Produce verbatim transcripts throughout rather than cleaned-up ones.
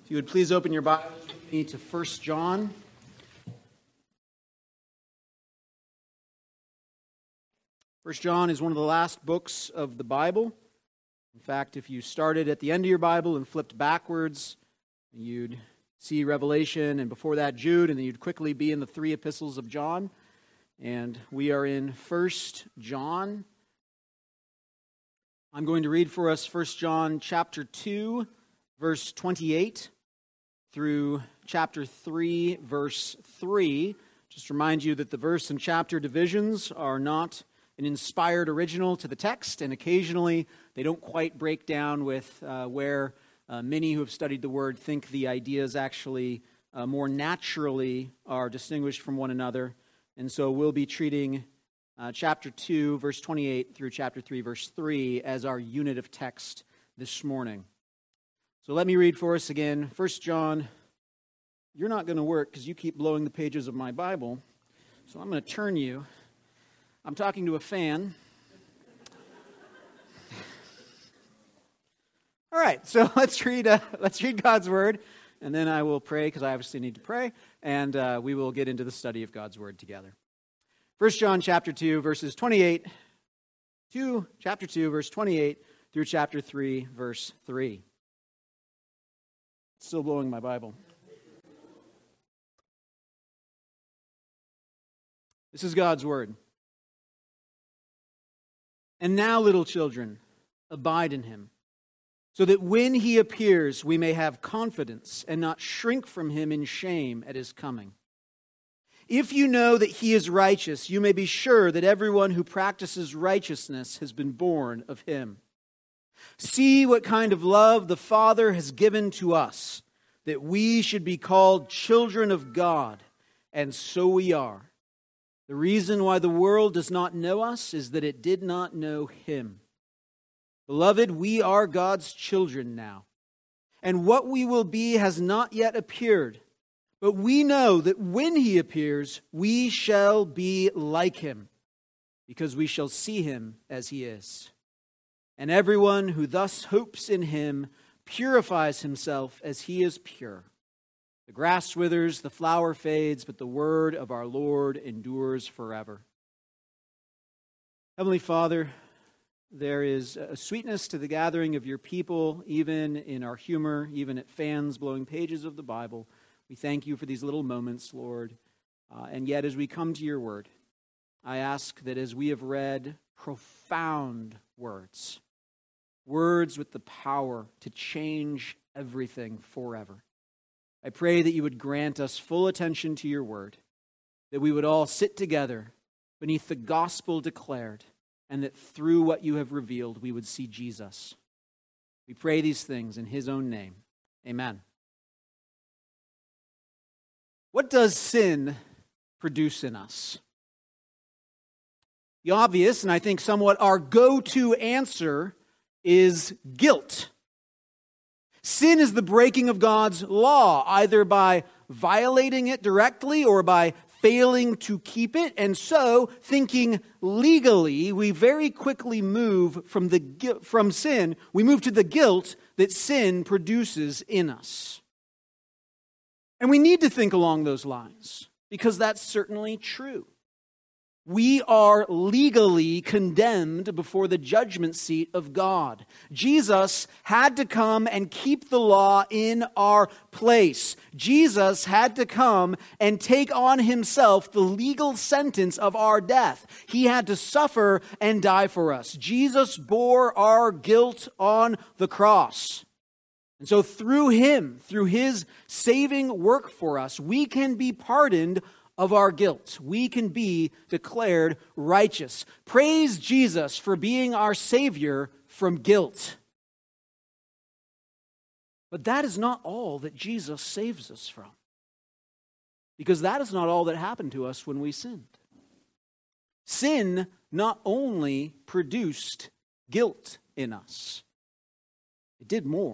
If you would please open your Bibles with me to First John. First John is one of the last books of the Bible. In fact, if you started at the end of your Bible and flipped backwards, you'd see Revelation, and before that Jude, and then you'd quickly be in the three epistles of John. And we are in First John. I'm going to read for us First John chapter two, verse twenty-eight, through chapter three, verse three. Just remind you that the verse and chapter divisions are not an inspired original to the text, and occasionally they don't quite break down with uh, where uh, many who have studied the Word think the ideas actually uh, more naturally are distinguished from one another. And so we'll be treating uh, chapter two, verse twenty-eight through chapter three, verse three as our unit of text this morning. So let me read for us again. First John, you're not going to work because you keep blowing the pages of my Bible. So I'm going to turn you. I'm talking to a fan. All right, so let's read. Uh, let's read God's Word, and then I will pray because I obviously need to pray, and uh, we will get into the study of God's Word together. First John chapter two, verses twenty-eight, two, chapter two, verse twenty-eight through chapter three, verse three. Still blowing my Bible. This is God's Word. And now, little children, abide in Him, so that when He appears, we may have confidence and not shrink from Him in shame at His coming. If you know that He is righteous, you may be sure that everyone who practices righteousness has been born of Him. See what kind of love the Father has given to us, that we should be called children of God, and so we are. The reason why the world does not know us is that it did not know Him. Beloved, we are God's children now, and what we will be has not yet appeared. But we know that when He appears, we shall be like Him, because we shall see Him as He is. And everyone who thus hopes in Him purifies himself as He is pure. The grass withers, the flower fades, but the word of our Lord endures forever. Heavenly Father, there is a sweetness to the gathering of your people, even in our humor, even at fans blowing pages of the Bible. We thank you for these little moments, Lord. Uh, and yet, as we come to your word, I ask that as we have read profound words, words with the power to change everything forever, I pray that you would grant us full attention to your word, that we would all sit together beneath the gospel declared, and that through what you have revealed, we would see Jesus. We pray these things in His own name. Amen. What does sin produce in us? The obvious, and I think somewhat our go-to answer, is guilt. Sin is the breaking of God's law, either by violating it directly or by failing to keep it. And so, thinking legally, we very quickly move from the from sin, we move to the guilt that sin produces in us. And we need to think along those lines, because that's certainly true. We are legally condemned before the judgment seat of God. Jesus had to come and keep the law in our place. Jesus had to come and take on Himself the legal sentence of our death. He had to suffer and die for us. Jesus bore our guilt on the cross. And so through Him, through His saving work for us, we can be pardoned of our guilt. We can be declared righteous. Praise Jesus for being our Savior from guilt. But that is not all that Jesus saves us from, because that is not all that happened to us when we sinned. Sin not only produced guilt in us, it did more.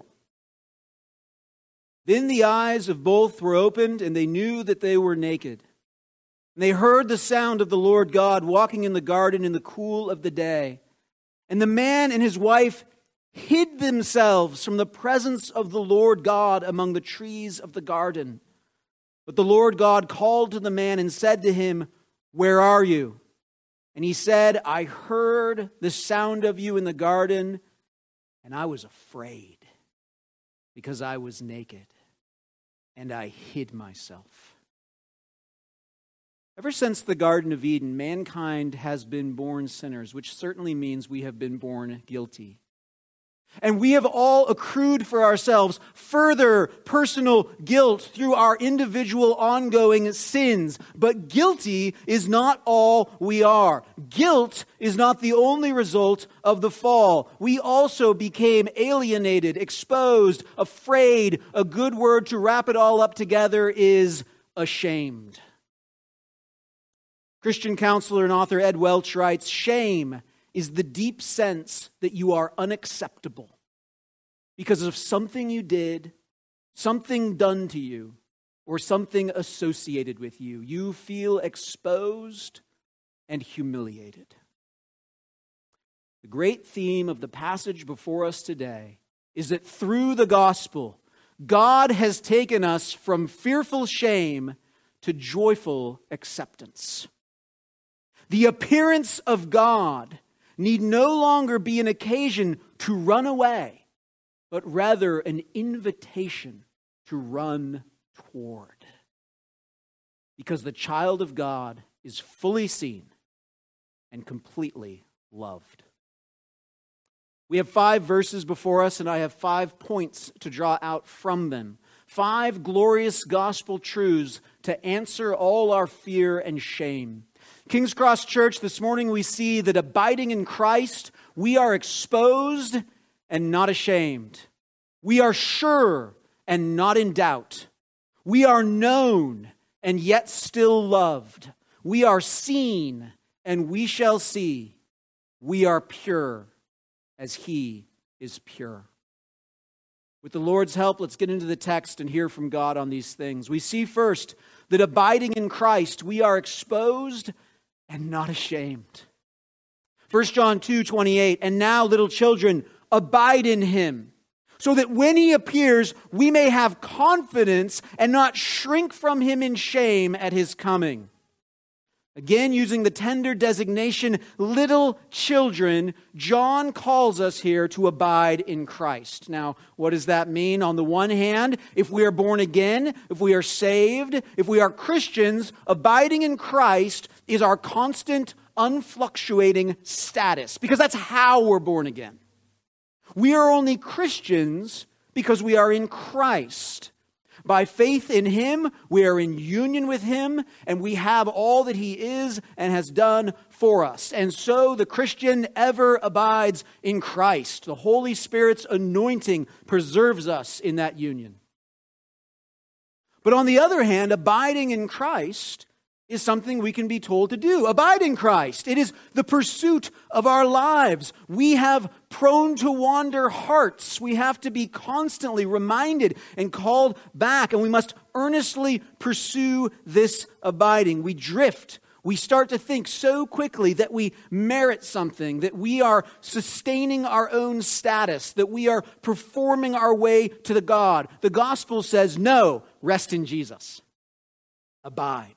Then the eyes of both were opened, and they knew that they were naked. And they heard the sound of the Lord God walking in the garden in the cool of the day. And the man and his wife hid themselves from the presence of the Lord God among the trees of the garden. But the Lord God called to the man and said to him, "Where are you?" And he said, "I heard the sound of you in the garden, and I was afraid because I was naked, and I hid myself." Ever since the Garden of Eden, mankind has been born sinners, which certainly means we have been born guilty. And we have all accrued for ourselves further personal guilt through our individual ongoing sins. But guilty is not all we are. Guilt is not the only result of the fall. We also became alienated, exposed, afraid. A good word to wrap it all up together is ashamed. Christian counselor and author Ed Welch writes, "Shame is the deep sense that you are unacceptable because of something you did, something done to you, or something associated with you. You feel exposed and humiliated." The great theme of the passage before us today is that through the gospel, God has taken us from fearful shame to joyful acceptance. The appearance of God need no longer be an occasion to run away, but rather an invitation to run toward. Because the child of God is fully seen and completely loved. We have five verses before us, and I have five points to draw out from them. Five glorious gospel truths to answer all our fear and shame. King's Cross Church, this morning we see that abiding in Christ, we are exposed and not ashamed. We are sure and not in doubt. We are known and yet still loved. We are seen and we shall see. We are pure as He is pure. With the Lord's help, let's get into the text and hear from God on these things. We see first that abiding in Christ, we are exposed and not ashamed. First John two twenty-eight, "And now, little children, abide in Him, so that when He appears, we may have confidence and not shrink from Him in shame at His coming." Again, using the tender designation, little children, John calls us here to abide in Christ. Now, what does that mean? On the one hand, if we are born again, if we are saved, if we are Christians, abiding in Christ is our constant, unfluctuating status, because that's how we're born again. We are only Christians because we are in Christ. By faith in Him, we are in union with Him, and we have all that He is and has done for us. And so the Christian ever abides in Christ. The Holy Spirit's anointing preserves us in that union. But on the other hand, abiding in Christ is something we can be told to do. Abide in Christ. It is the pursuit of our lives. We have prone to wander hearts. We have to be constantly reminded and called back, and we must earnestly pursue this abiding. We drift. We start to think so quickly that we merit something, that we are sustaining our own status, that we are performing our way to the God. The gospel says, no, rest in Jesus. Abide.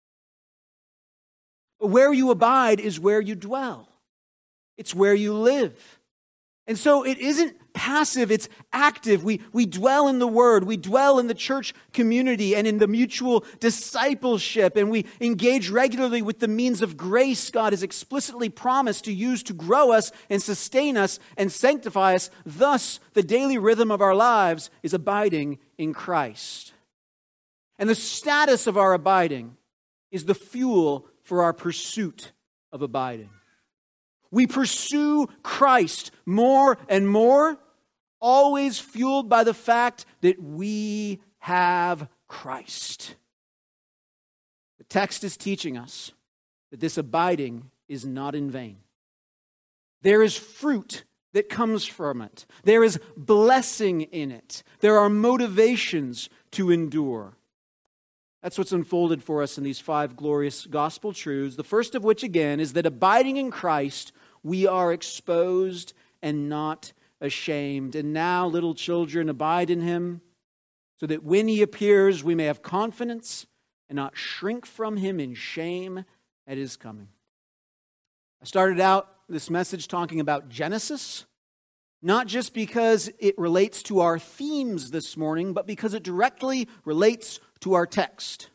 Where you abide is where you dwell. It's where you live. And so it isn't passive, it's active. We, we dwell in the Word. We dwell in the church community and in the mutual discipleship. And we engage regularly with the means of grace God has explicitly promised to use to grow us and sustain us and sanctify us. Thus, the daily rhythm of our lives is abiding in Christ. And the status of our abiding is the fuel for our pursuit of abiding. We pursue Christ more and more, always fueled by the fact that we have Christ. The text is teaching us that this abiding is not in vain. There is fruit that comes from it. There is blessing in it. There are motivations to endure. That's what's unfolded for us in these five glorious gospel truths. The first of which, again, is that abiding in Christ, we are exposed and not ashamed. And now, little children, abide in him, so that when he appears, we may have confidence and not shrink from him in shame at his coming. I started out this message talking about Genesis, not just because it relates to our themes this morning, but because it directly relates to our text.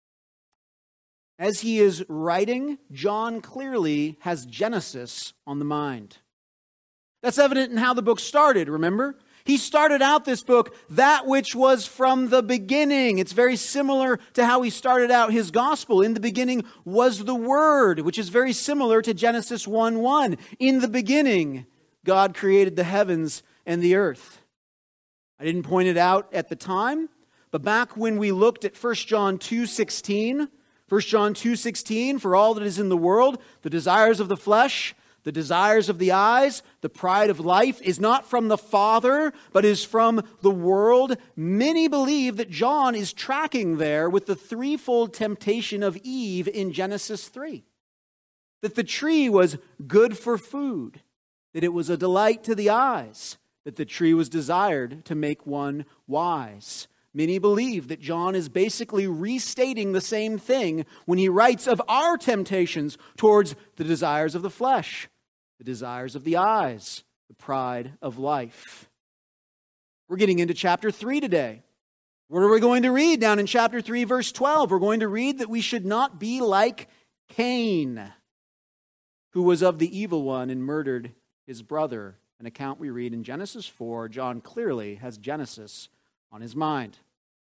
As he is writing, John clearly has Genesis on the mind. That's evident in how the book started, remember? He started out this book, that which was from the beginning. It's very similar to how he started out his gospel. In the beginning was the Word, which is very similar to Genesis one one. In the beginning, God created the heavens and the earth. I didn't point it out at the time, but back when we looked at First John two sixteen, First John two sixteen, for all that is in the world, the desires of the flesh, the desires of the eyes, the pride of life is not from the Father, but is from the world. Many believe that John is tracking there with the threefold temptation of Eve in Genesis three. That the tree was good for food, that it was a delight to the eyes, that the tree was desired to make one wise. Many believe that John is basically restating the same thing when he writes of our temptations towards the desires of the flesh, the desires of the eyes, the pride of life. We're getting into chapter three today. What are we going to read down in chapter three, verse twelve? We're going to read that we should not be like Cain, who was of the evil one and murdered his brother. An account we read in Genesis four. John clearly has Genesis on his mind.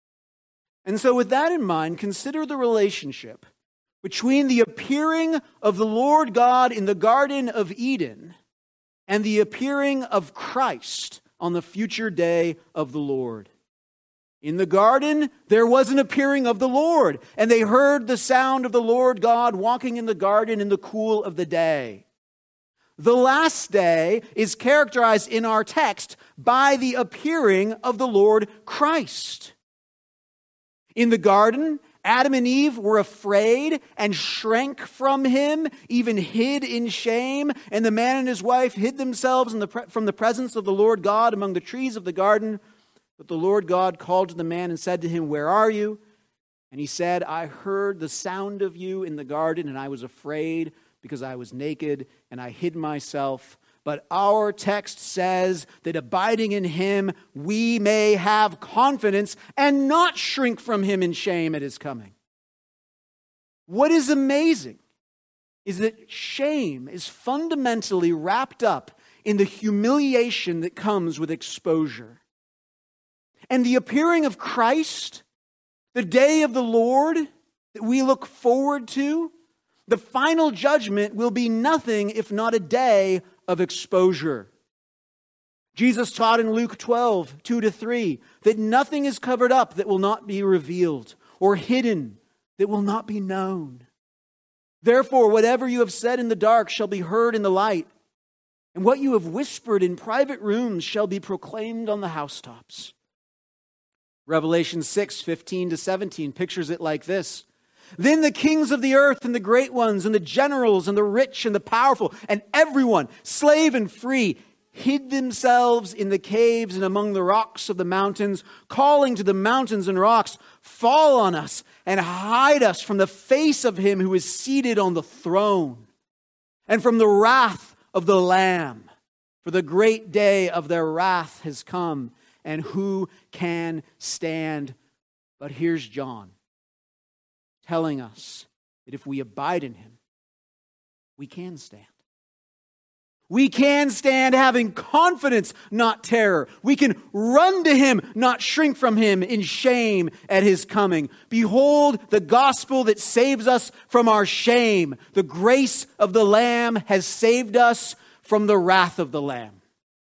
And so with that in mind, consider the relationship between the appearing of the Lord God in the Garden of Eden and the appearing of Christ on the future day of the Lord. In the garden, there was an appearing of the Lord, and they heard the sound of the Lord God walking in the garden in the cool of the day. The last day is characterized in our text by the appearing of the Lord Christ. In the garden, Adam and Eve were afraid and shrank from him, even hid in shame. And the man and his wife hid themselves in the pre- from the presence of the Lord God among the trees of the garden. But the Lord God called to the man and said to him, "Where are you?" And he said, "I heard the sound of you in the garden, and I was afraid because I was naked, and I hid myself." But our text says that abiding in him, we may have confidence and not shrink from him in shame at his coming. What is amazing is that shame is fundamentally wrapped up in the humiliation that comes with exposure. And the appearing of Christ, the day of the Lord that we look forward to, the final judgment will be nothing if not a day of exposure. Jesus taught in Luke twelve, two to three, that nothing is covered up that will not be revealed, or hidden that will not be known. Therefore, whatever you have said in the dark shall be heard in the light, and what you have whispered in private rooms shall be proclaimed on the housetops. Revelation six, fifteen to seventeen pictures it like this. Then the kings of the earth and the great ones and the generals and the rich and the powerful and everyone, slave and free, hid themselves in the caves and among the rocks of the mountains, calling to the mountains and rocks, "Fall on us and hide us from the face of him who is seated on the throne and from the wrath of the Lamb. For the great day of their wrath has come, and who can stand?" But here's John telling us that if we abide in him, we can stand. We can stand having confidence, not terror. We can run to him, not shrink from him in shame at his coming. Behold the gospel that saves us from our shame. The grace of the Lamb has saved us from the wrath of the Lamb.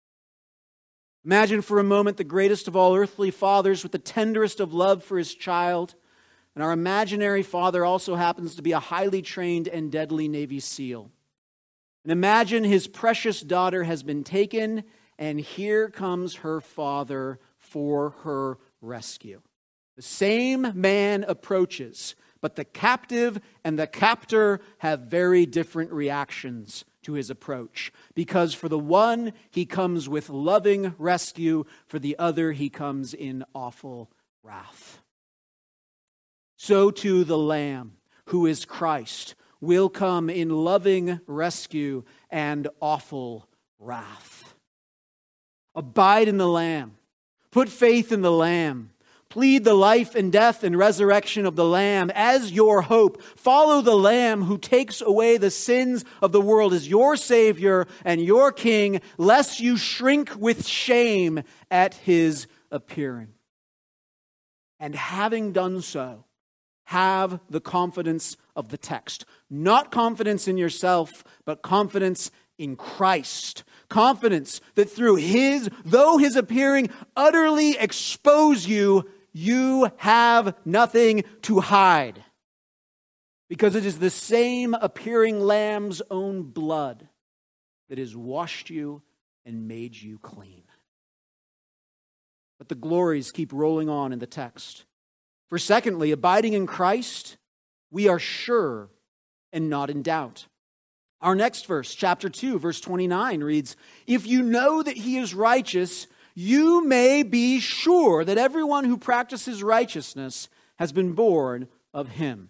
Imagine for a moment the greatest of all earthly fathers with the tenderest of love for his child. And our imaginary father also happens to be a highly trained and deadly Navy SEAL. And imagine his precious daughter has been taken, and here comes her father for her rescue. The same man approaches, but the captive and the captor have very different reactions to his approach, because for the one he comes with loving rescue, for the other he comes in awful wrath. So too the Lamb, who is Christ, will come in loving rescue and awful wrath. Abide in the Lamb. Put faith in the Lamb. Plead the life and death and resurrection of the Lamb as your hope. Follow the Lamb who takes away the sins of the world as your Savior and your King, lest you shrink with shame at his appearing. And having done so, have the confidence of the text. Not confidence in yourself, but confidence in Christ. Confidence that through his, though his appearing utterly expose you, you have nothing to hide. Because it is the same appearing Lamb's own blood that has washed you and made you clean. But the glories keep rolling on in the text. For secondly, abiding in Christ, we are sure and not in doubt. Our next verse, chapter two, verse twenty-nine reads, "If you know that he is righteous, you may be sure that everyone who practices righteousness has been born of him."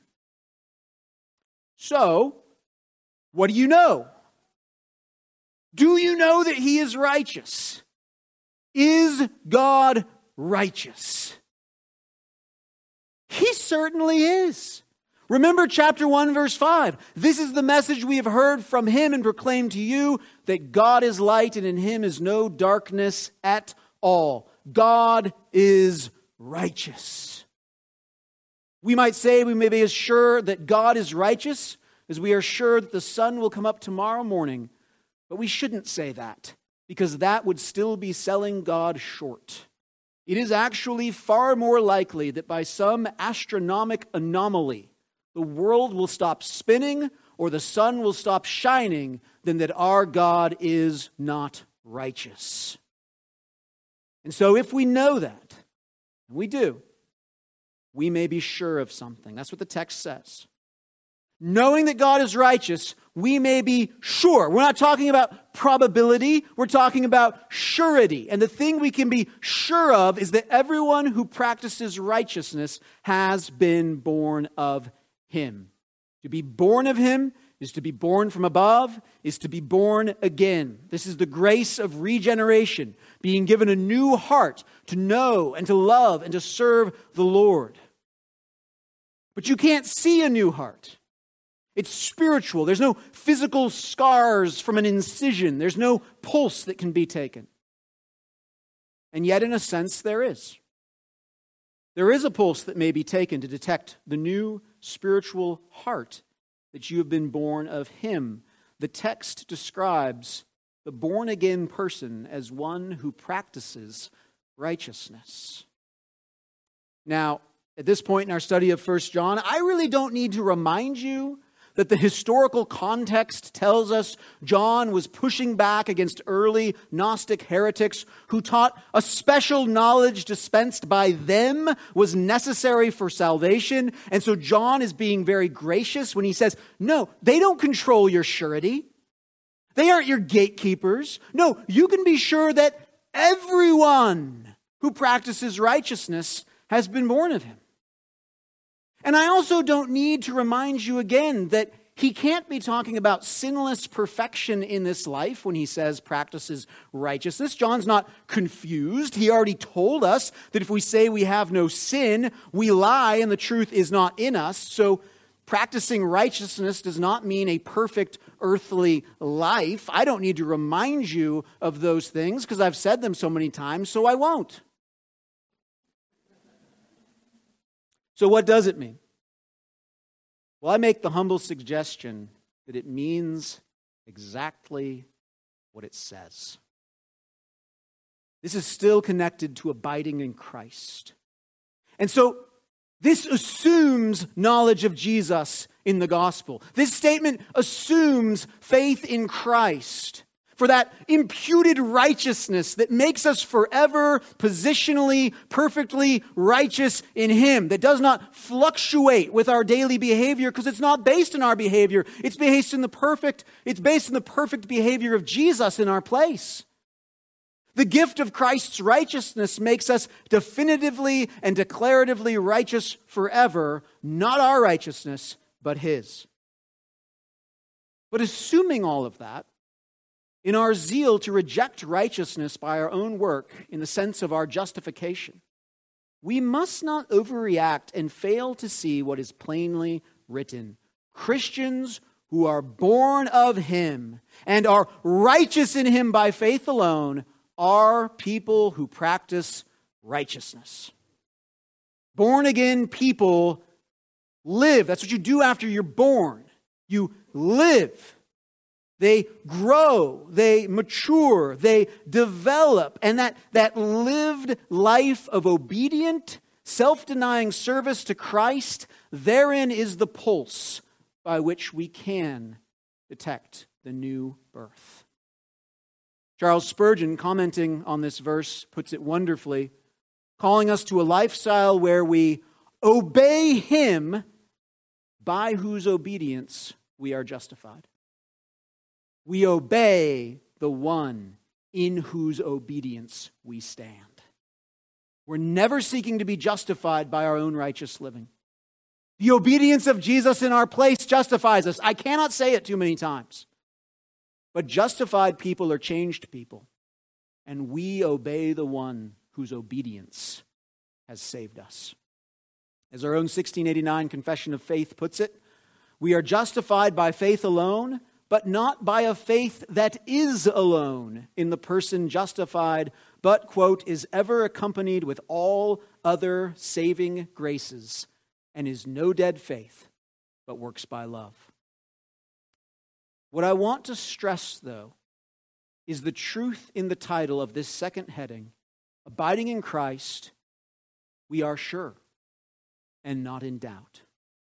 So, what do you know? Do you know that he is righteous? Is God righteous? He certainly is. Remember chapter one, verse five. This is the message we have heard from him and proclaimed to you, that God is light and in him is no darkness at all. God is righteous. We might say we may be as sure that God is righteous as we are sure that the sun will come up tomorrow morning. But we shouldn't say that, because that would still be selling God short. It is actually far more likely that by some astronomical anomaly, the world will stop spinning or the sun will stop shining than that our God is not righteous. And so if we know that, and we do, we may be sure of something. That's what the text says. Knowing that God is righteous, we may be sure. We're not talking about probability. We're talking about surety. And the thing we can be sure of is that everyone who practices righteousness has been born of him. To be born of him is to be born from above, is to be born again. This is the grace of regeneration, being given a new heart to know and to love and to serve the Lord. But you can't see a new heart. It's spiritual. There's no physical scars from an incision. There's no pulse that can be taken. And yet, in a sense, there is. There is a pulse that may be taken to detect the new spiritual heart that you have been born of him. The text describes the born-again person as one who practices righteousness. Now, at this point in our study of First John, I really don't need to remind you that the historical context tells us John was pushing back against early Gnostic heretics who taught a special knowledge dispensed by them was necessary for salvation. And so John is being very gracious when he says, no, they don't control your surety. They aren't your gatekeepers. No, you can be sure that everyone who practices righteousness has been born of him. And I also don't need to remind you again that he can't be talking about sinless perfection in this life when he says practices righteousness. John's not confused. He already told us that if we say we have no sin, we lie and the truth is not in us. So practicing righteousness does not mean a perfect earthly life. I don't need to remind you of those things because I've said them so many times, so I won't. So what does it mean? Well, I make the humble suggestion that it means exactly what it says. This is still connected to abiding in Christ. And so this assumes knowledge of Jesus in the gospel. This statement assumes faith in Christ. for that imputed righteousness that makes us forever positionally, perfectly righteous in Him, that does not fluctuate with our daily behavior because it's not based on our behavior. It's based in the perfect, it's based in the perfect behavior of Jesus in our place. The gift of Christ's righteousness makes us definitively and declaratively righteous forever, not our righteousness, but His. But assuming all of that, in our zeal to reject righteousness by our own work in the sense of our justification, we must not overreact and fail to see what is plainly written. Christians who are born of Him and are righteous in Him by faith alone are people who practice righteousness. Born again people live. That's what you do after you're born. You live. They grow, they mature, they develop. And that, that lived life of obedient, self-denying service to Christ, therein is the pulse by which we can detect the new birth. Charles Spurgeon, commenting on this verse, puts it wonderfully, calling us to a lifestyle where we obey Him by whose obedience we are justified. We obey the one in whose obedience we stand. We're never seeking to be justified by our own righteous living. The obedience of Jesus in our place justifies us. I cannot say it too many times. But justified people are changed people, and we obey the one whose obedience has saved us. As our own sixteen eighty-nine Confession of Faith puts it, we are justified by faith alone, but not by a faith that is alone in the person justified, but, quote, is ever accompanied with all other saving graces, and is no dead faith, but works by love. What I want to stress, though, is the truth in the title of this second heading, Abiding in Christ, we are sure and not in doubt.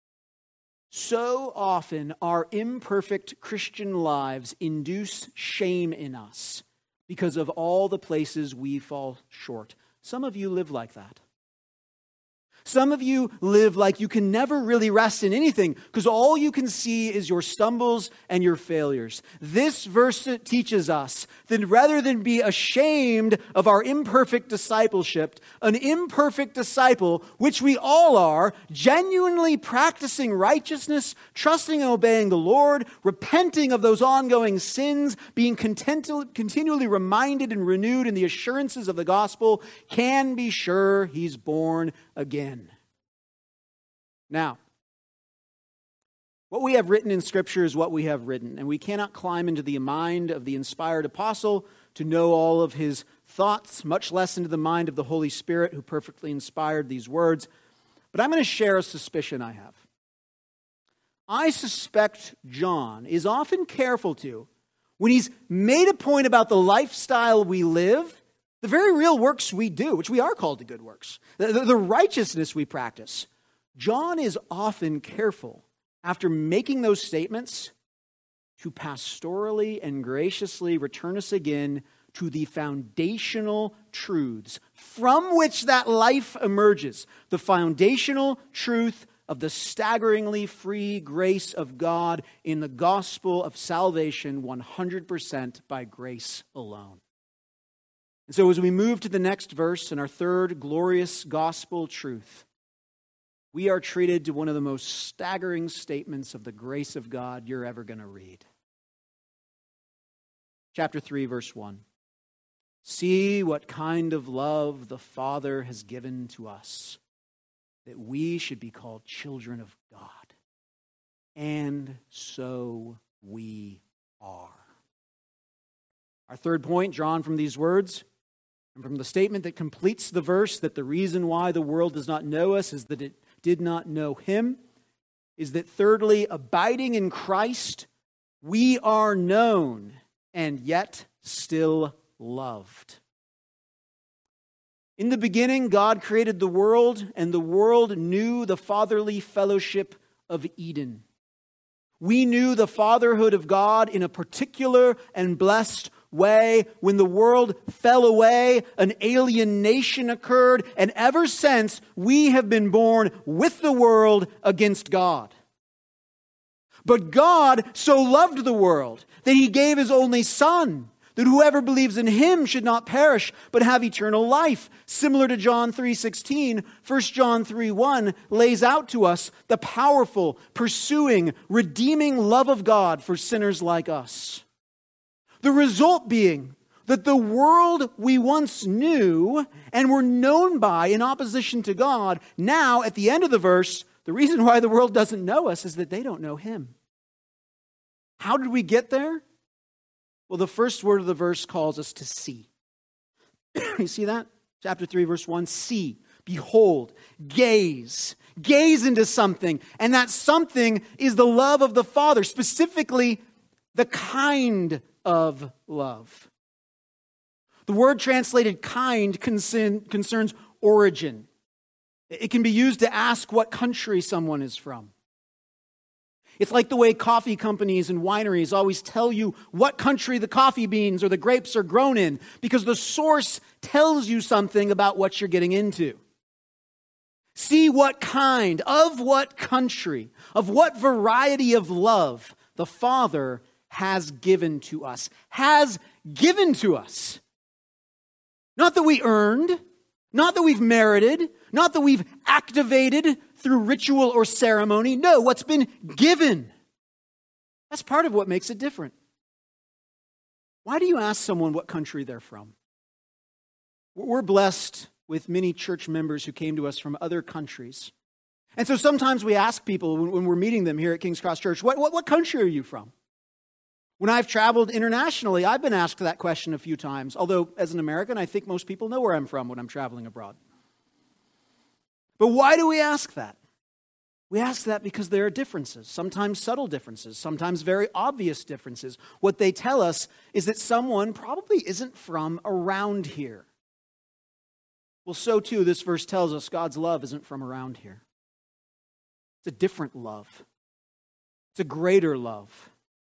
So often our imperfect Christian lives induce shame in us because of all the places we fall short. Some of you live like that. Some of you live like you can never really rest in anything because all you can see is your stumbles and your failures. This verse teaches us that rather than be ashamed of our imperfect discipleship, an imperfect disciple, which we all are, genuinely practicing righteousness, trusting and obeying the Lord, repenting of those ongoing sins, being content- continually reminded and renewed in the assurances of the gospel, can be sure he's born again. Now, what we have written in Scripture is what we have written, and we cannot climb into the mind of the inspired apostle to know all of his thoughts, much less into the mind of the Holy Spirit who perfectly inspired these words. But I'm going to share a suspicion I have. I suspect John is often careful to, when he's made a point about the lifestyle we live, the very real works we do, which we are called to good works, the, the, the righteousness we practice, John is often careful, after making those statements, to pastorally and graciously return us again to the foundational truths from which that life emerges. The foundational truth of the staggeringly free grace of God in the gospel of salvation, one hundred percent by grace alone. And so as we move to the next verse in our third glorious gospel truth, we are treated to one of the most staggering statements of the grace of God you're ever going to read. Chapter three, verse one. See what kind of love the Father has given to us, that we should be called children of God. And so we are. Our third point, drawn from these words, and from the statement that completes the verse, that the reason why the world does not know us is that it did not know Him, is that thirdly, abiding in Christ, we are known and yet still loved. In the beginning, God created the world, and the world knew the fatherly fellowship of Eden. We knew the fatherhood of God in a particular and blessed way. When the world fell away, an alien nation occurred, and ever since, we have been born with the world against God. But God so loved the world that he gave his only Son, that whoever believes in him should not perish, but have eternal life. Similar to John three sixteen, First John three one lays out to us the powerful, pursuing, redeeming love of God for sinners like us. The result being that the world we once knew and were known by in opposition to God, now at the end of the verse, the reason why the world doesn't know us is that they don't know him. How did we get there? Well, the first word of the verse calls us to see. You see that? Chapter three, verse one, see, behold, gaze. Gaze into something. And that something is the love of the Father, specifically the kind of love. The word translated kind concern, concerns origin. It can be used to ask what country someone is from. It's like the way coffee companies and wineries always tell you what country the coffee beans or the grapes are grown in, because the source tells you something about what you're getting into. See what kind, of what country, of what variety of love the Father has given to us. Has given to us. Not that we earned, not that we've merited, not that we've activated through ritual or ceremony. No, what's been given. That's part of what makes it different. Why do you ask someone what country they're from? We're blessed with many church members who came to us from other countries. And so sometimes we ask people when we're meeting them here at King's Cross Church, what, what, what country are you from? When I've traveled internationally, I've been asked that question a few times. Although, as an American, I think most people know where I'm from when I'm traveling abroad. But why do we ask that? We ask that because there are differences, sometimes subtle differences, sometimes very obvious differences. What they tell us is that someone probably isn't from around here. Well, so too, this verse tells us God's love isn't from around here. It's a different love. It's a greater love.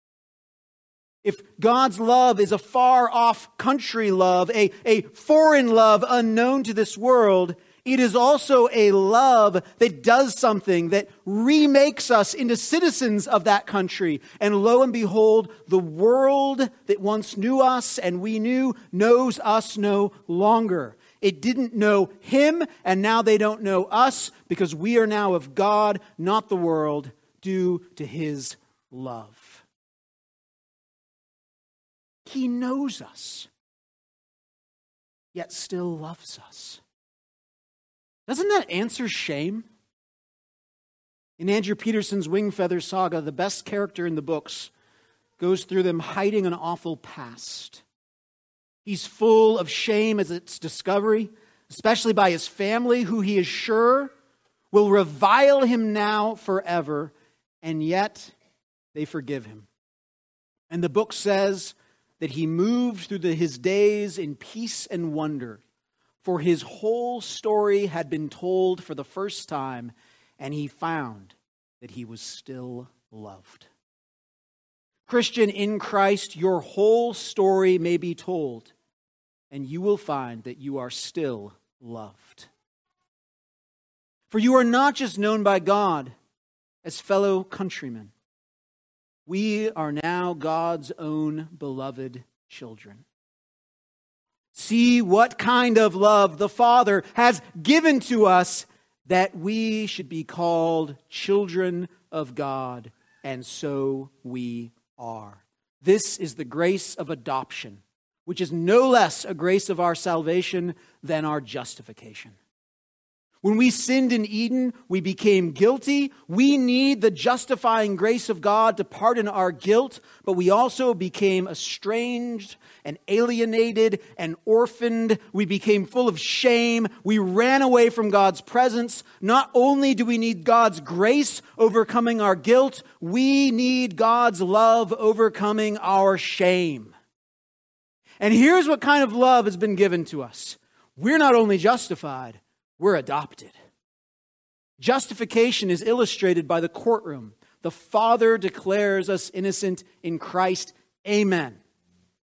If God's love is a far-off country love, a, a foreign love unknown to this world, it is also a love that does something, that remakes us into citizens of that country. And lo and behold, the world that once knew us and we knew knows us no longer. It didn't know him, and now they don't know us, because we are now of God, not the world, due to his love. He knows us, yet still loves us. Doesn't that answer shame? In Andrew Peterson's Wing Feather Saga, the best character in the books goes through them hiding an awful past. He's full of shame as its discovery, especially by his family, who he is sure will revile him now forever, and yet they forgive him. And the book says that he moved through the, his days in peace and wonder, for his whole story had been told for the first time, and he found that he was still loved. Christian, in Christ, your whole story may be told, and you will find that you are still loved. For you are not just known by God as fellow countrymen. We are now God's own beloved children. See what kind of love the Father has given to us, that we should be called children of God, and so we are. This is the grace of adoption, which is no less a grace of our salvation than our justification. When we sinned in Eden, we became guilty. We need the justifying grace of God to pardon our guilt, but we also became estranged and alienated and orphaned. We became full of shame. We ran away from God's presence. Not only do we need God's grace overcoming our guilt, we need God's love overcoming our shame. And here's what kind of love has been given to us. We're not only justified, we're adopted. Justification is illustrated by the courtroom. The Father declares us innocent in Christ. Amen.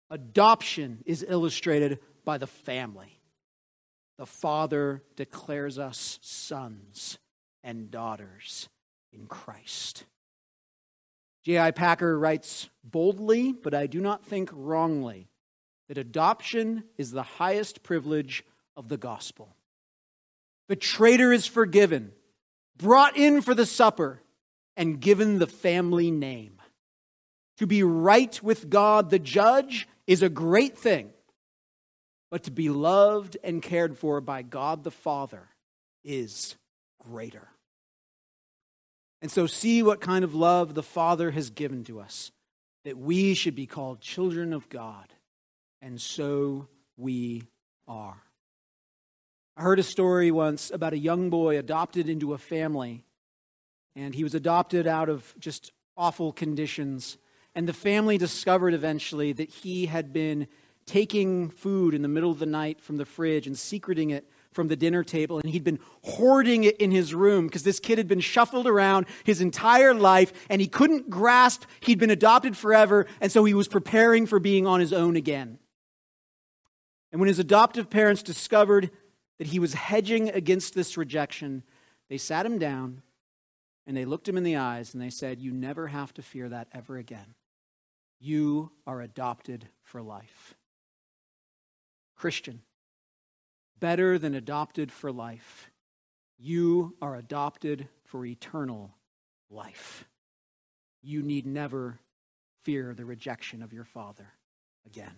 Adoption is illustrated by the family. The Father declares us sons and daughters in Christ. J I Packer writes boldly, but I do not think wrongly, that adoption is the highest privilege of the gospel. The traitor is forgiven, brought in for the supper, and given the family name. To be right with God the judge is a great thing, but to be loved and cared for by God the Father is greater. And so see what kind of love the Father has given to us, that we should be called children of God, and so we are. I heard a story once about a young boy adopted into a family, and he was adopted out of just awful conditions. And the family discovered eventually that he had been taking food in the middle of the night from the fridge and secreting it from the dinner table, and he'd been hoarding it in his room because this kid had been shuffled around his entire life, and he couldn't grasp he'd been adopted forever, and so he was preparing for being on his own again. And when his adoptive parents discovered that he was hedging against this rejection, they sat him down, and they looked him in the eyes, and they said, "You never have to fear that ever again. You are adopted for life." Christian, better than adopted for life, you are adopted for eternal life. You need never fear the rejection of your Father again.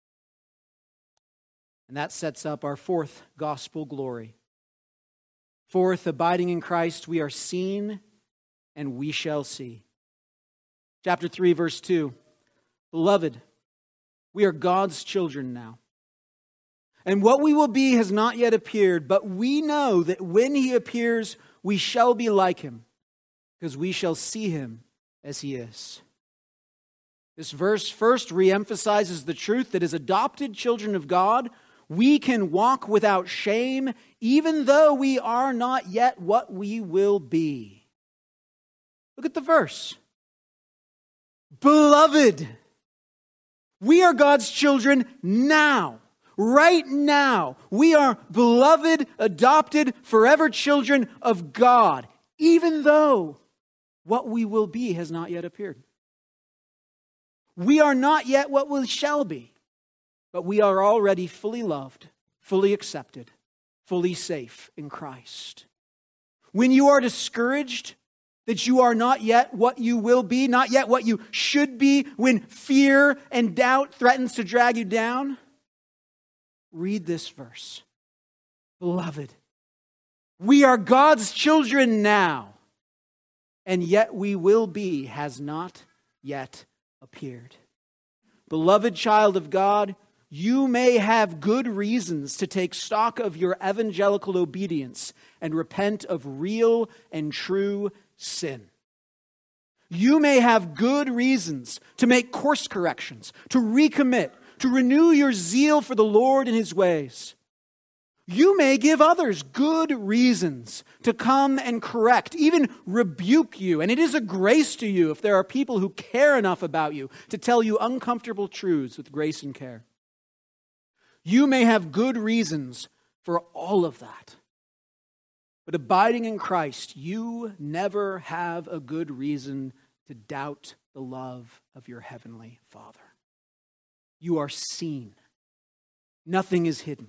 And that sets up our fourth gospel glory. Fourth, abiding in Christ, we are seen and we shall see. Chapter three, verse two. Beloved, we are God's children now. And what we will be has not yet appeared, but we know that when he appears, we shall be like him, because we shall see him as he is. This verse first reemphasizes the truth that as adopted children of God, we can walk without shame, even though we are not yet what we will be. Look at the verse. Beloved, we are God's children now. Right now, we are beloved, adopted, forever children of God, even though what we will be has not yet appeared. We are not yet what we shall be, but we are already fully loved, fully accepted, fully safe in Christ. When you are discouraged that you are not yet what you will be, not yet what you should be, when fear and doubt threatens to drag you down, read this verse. Beloved, we are God's children now, and yet we will be has not yet appeared. Beloved child of God, you may have good reasons to take stock of your evangelical obedience and repent of real and true sin. You may have good reasons to make course corrections, to recommit, to renew your zeal for the Lord and his ways. You may give others good reasons to come and correct, even rebuke you. And it is a grace to you if there are people who care enough about you to tell you uncomfortable truths with grace and care. You may have good reasons for all of that. But abiding in Christ, you never have a good reason to doubt the love of your heavenly Father. You are seen. Nothing is hidden.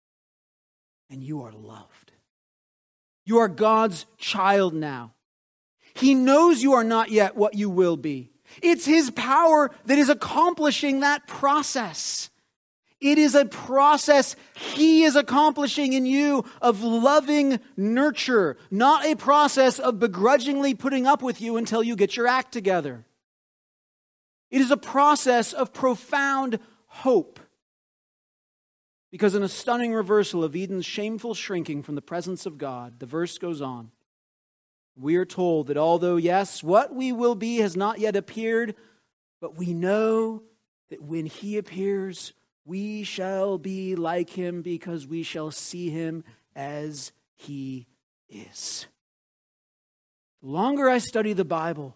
And you are loved. You are God's child now. He knows you are not yet what you will be. It's his power that is accomplishing that process. It is a process he is accomplishing in you of loving nurture, not a process of begrudgingly putting up with you until you get your act together. It is a process of profound hope. Because in a stunning reversal of Eden's shameful shrinking from the presence of God, the verse goes on. We are told that although, yes, what we will be has not yet appeared, but we know that when he appears, we shall be like him because we shall see him as he is. The longer I study the Bible,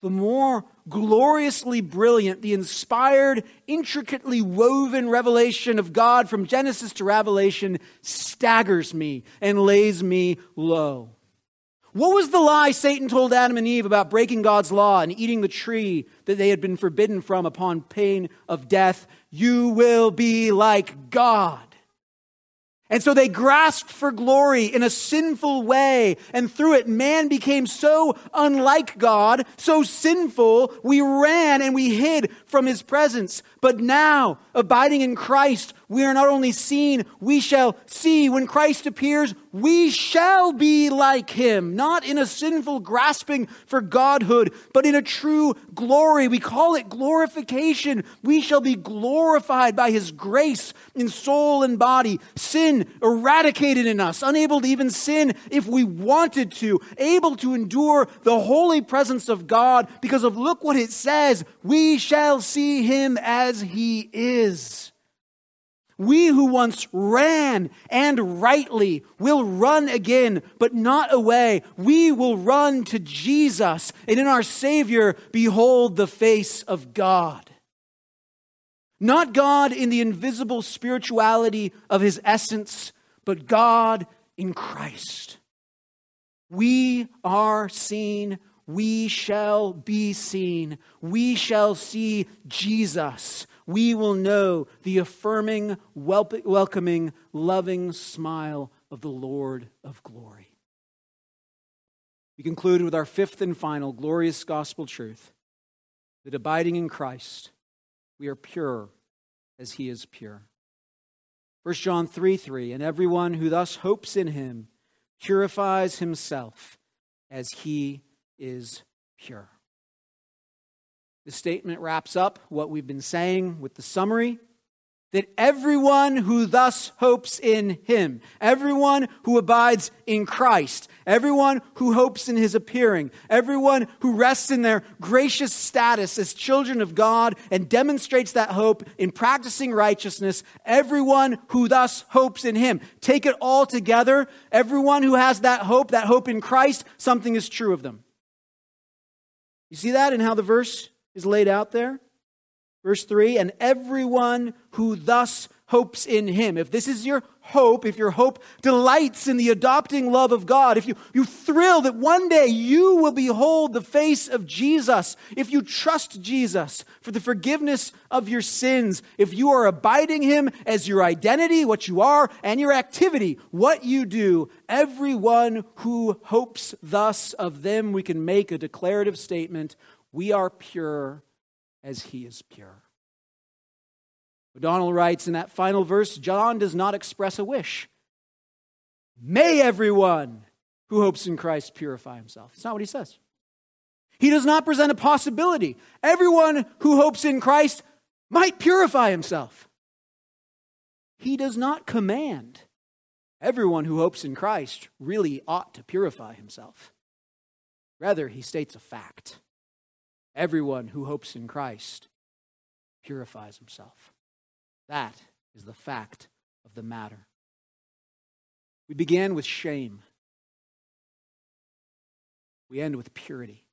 the more gloriously brilliant the inspired, intricately woven revelation of God from Genesis to Revelation staggers me and lays me low. What was the lie Satan told Adam and Eve about breaking God's law and eating the tree that they had been forbidden from upon pain of death? You will be like God. And so they grasped for glory in a sinful way, and through it man became so unlike God, so sinful, we ran and we hid from his presence. But now, abiding in Christ, we are not only seen, we shall see. When Christ appears, we shall be like him, not in a sinful grasping for godhood, but in a true glory. We call it glorification. We shall be glorified by his grace in soul and body. Sin eradicated in us, unable to even sin if we wanted to, able to endure the holy presence of God because of, look what it says, we shall see him as he is. We who once ran and rightly will run again, but not away. We will run to Jesus, and in our Savior behold the face of God. Not God in the invisible spirituality of his essence, but God in Christ. We are seen, we shall be seen, we shall see Jesus. We will know the affirming, welcoming, loving smile of the Lord of glory. We conclude with our fifth and final glorious gospel truth, that abiding in Christ, we are pure as he is pure. First John three three, and everyone who thus hopes in him purifies himself as he is pure. The statement wraps up what we've been saying with the summary, that everyone who thus hopes in him, everyone who abides in Christ, everyone who hopes in his appearing, everyone who rests in their gracious status as children of God and demonstrates that hope in practicing righteousness, everyone who thus hopes in him. Take it all together, everyone who has that hope, that hope in Christ, something is true of them. You see that in how the verse is laid out there? Verse three, and everyone who thus hopes in him. If this is your hope, if your hope delights in the adopting love of God, if you, you thrill that one day you will behold the face of Jesus, if you trust Jesus for the forgiveness of your sins, if you are abiding him as your identity, what you are, and your activity, what you do, everyone who hopes thus of them, we can make a declarative statement, we are pure as he is pure. O'Donnell writes in that final verse, John does not express a wish. May everyone who hopes in Christ purify himself. It's not what he says. He does not present a possibility. Everyone who hopes in Christ might purify himself. He does not command. Everyone who hopes in Christ really ought to purify himself. Rather, he states a fact. Everyone who hopes in Christ purifies himself. That is the fact of the matter. We began with shame. We end with purity.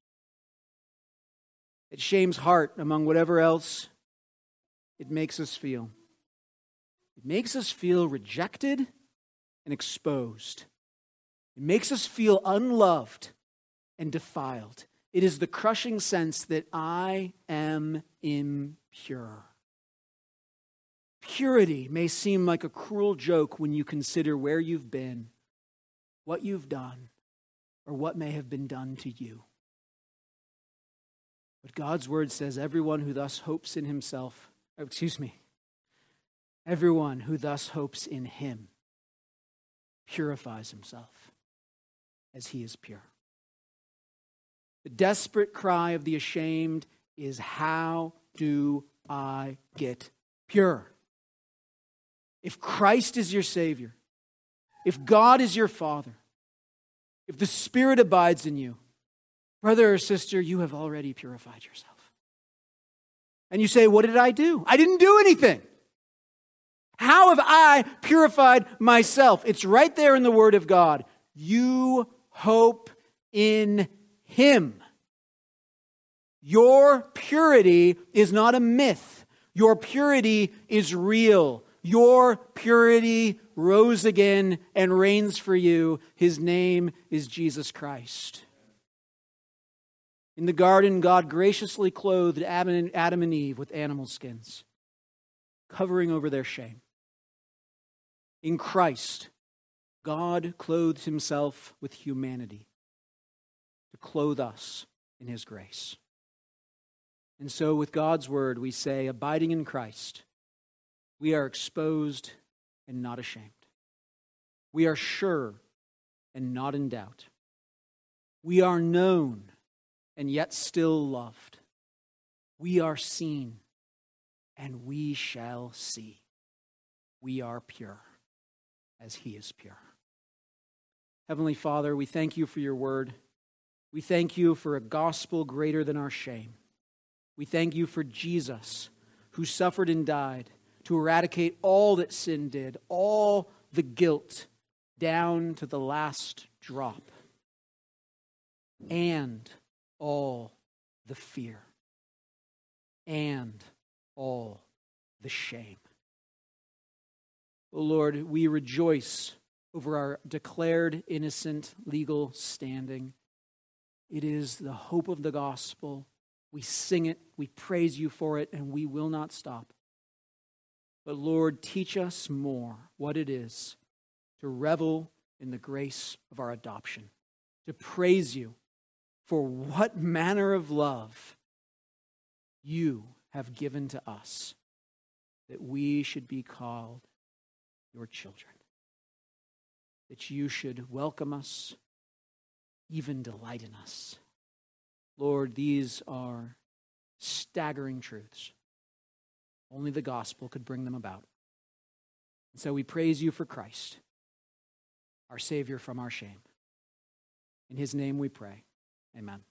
It shames heart among whatever else it makes us feel. It makes us feel rejected and exposed. It makes us feel unloved and defiled. It is the crushing sense that I am impure. Purity may seem like a cruel joke when you consider where you've been, what you've done, or what may have been done to you. But God's word says everyone who thus hopes in himself, oh, excuse me, everyone who thus hopes in him purifies himself as he is pure. The desperate cry of the ashamed is, how do I get pure? If Christ is your Savior, if God is your Father, if the Spirit abides in you, brother or sister, you have already purified yourself. And you say, what did I do? I didn't do anything. How have I purified myself? It's right there in the Word of God. You hope in him. Your purity is not a myth. Your purity is real. Your purity rose again and reigns for you. His name is Jesus Christ. In the garden, God graciously clothed Adam and Eve with animal skins, covering over their shame. In Christ, God clothed himself with humanity to clothe us in his grace. And so with God's word, we say, abiding in Christ, we are exposed and not ashamed. We are sure and not in doubt. We are known and yet still loved. We are seen and we shall see. We are pure as he is pure. Heavenly Father, we thank you for your word. We thank you for a gospel greater than our shame. We thank you for Jesus, who suffered and died to eradicate all that sin did, all the guilt, down to the last drop, and all the fear, and all the shame. O Lord, we rejoice over our declared innocent legal standing. It is the hope of the gospel. We sing it, we praise you for it, and we will not stop. But Lord, teach us more what it is to revel in the grace of our adoption, to praise you for what manner of love you have given to us, that we should be called your children, that you should welcome us, even delight in us. Lord, these are staggering truths. Only the gospel could bring them about. And so we praise you for Christ, our Savior from our shame. In his name we pray. Amen.